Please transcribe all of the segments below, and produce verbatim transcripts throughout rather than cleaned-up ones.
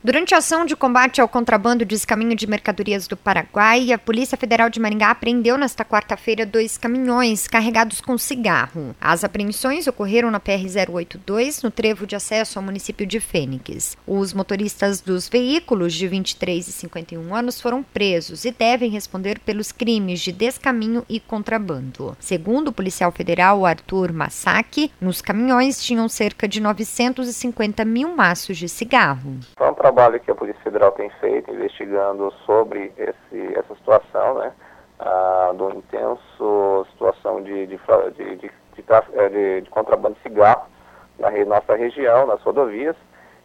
Durante a ação de combate ao contrabando e descaminho de mercadorias do Paraguai, a Polícia Federal de Maringá apreendeu nesta quarta-feira dois caminhões carregados com cigarro. As apreensões ocorreram na P R zero oito dois, no trevo de acesso ao município de Fênix. Os motoristas dos veículos de vinte e três e cinquenta e um anos foram presos e devem responder pelos crimes de descaminho e contrabando. Segundo o policial federal Arthur Masaki, nos caminhões tinham cerca de novecentos e cinquenta mil maços de cigarro. Foi um trabalho que a Polícia Federal tem feito, investigando sobre esse, essa situação, né, ah, do intenso situação de, de, de, de, de, de contrabando de cigarro na re, nossa região, nas rodovias,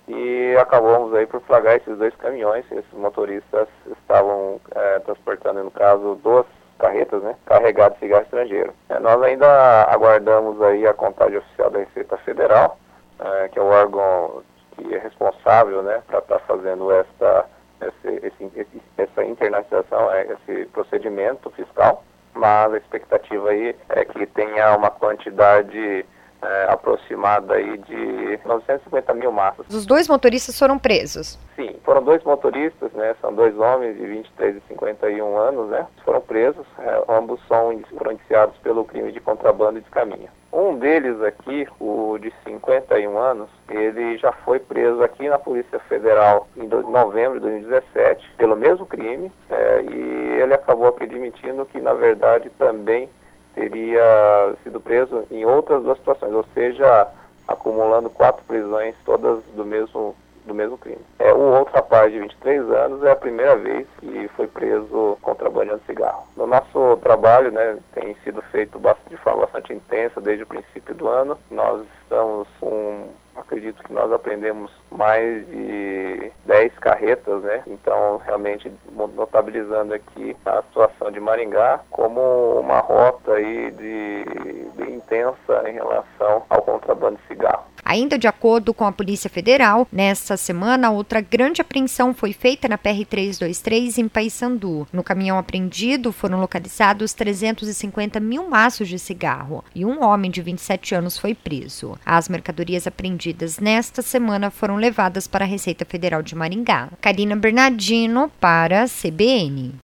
e acabamos aí por flagrar esses dois caminhões. Esses motoristas estavam é, transportando, no caso, duas carretas, né, carregadas de cigarro estrangeiro. É, nós ainda aguardamos aí a contagem oficial da Receita Federal, é, que é o órgão que é responsável, né, para estar tá fazendo essa, esse, esse, essa internalização, esse procedimento fiscal, mas a expectativa aí é que tenha uma quantidade é, aproximada aí de novecentos e cinquenta mil massas. Os dois motoristas foram presos? Sim, foram dois motoristas, né, são dois homens de vinte e três e cinquenta e um anos, né, foram presos, é, ambos são foram indiciados pelo crime de contrabando e descaminho. Um deles aqui, o de cinquenta e um anos, ele já foi preso aqui na Polícia Federal em novembro de dois mil e dezessete pelo mesmo crime, é, e ele acabou admitindo que, na verdade, também teria sido preso em outras duas situações, ou seja, acumulando quatro prisões, todas do mesmo, do mesmo crime. É, o outro rapaz de vinte e três anos é a primeira vez que foi preso contrabandeando cigarro. No nosso trabalho, né, tem sido feito bastante, de forma bastante intensa desde o princípio do ano. Nós estamos com, acredito que nós aprendemos mais de dez carretas, né? Então, realmente notabilizando aqui a situação de Maringá como uma rota aí de, de intensa em relação ao contrabando de cigarro. Ainda de acordo com a Polícia Federal, nesta semana, outra grande apreensão foi feita na P R trezentos e vinte e três em Paissandu. No caminhão apreendido foram localizados trezentos e cinquenta mil maços de cigarro e um homem de vinte e sete anos foi preso. As mercadorias apreendidas nesta semana foram levadas para a Receita Federal de Maringá. Karina Bernardino para a C B N.